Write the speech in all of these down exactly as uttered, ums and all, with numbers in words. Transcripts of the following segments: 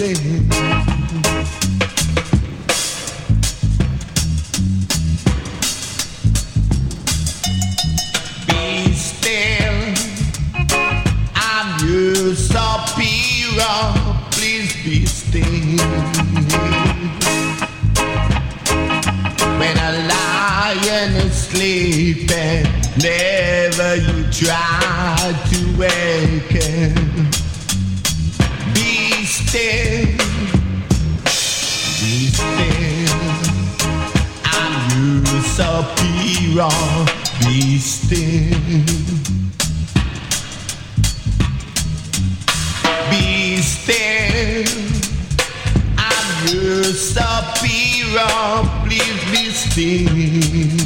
still. Be still. I'm your superior. Please be still. When a lion is sleeping, never you try to waken. Be still, be still. I'm your superior. Be still. Be still. I'm your superior. Please be still.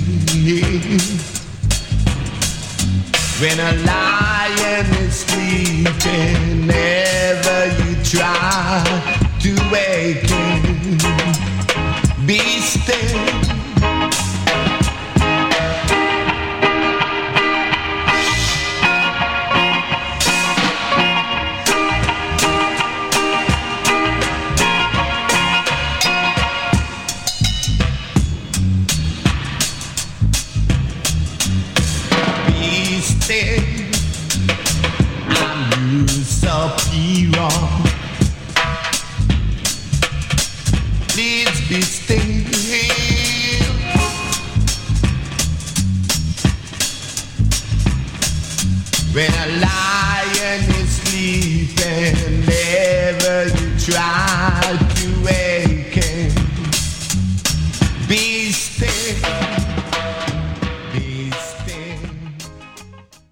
When a lion is sleeping, never you try to waken. Be still. I'm your superior. Please be still. When a lion is sleeping, never you try to wake.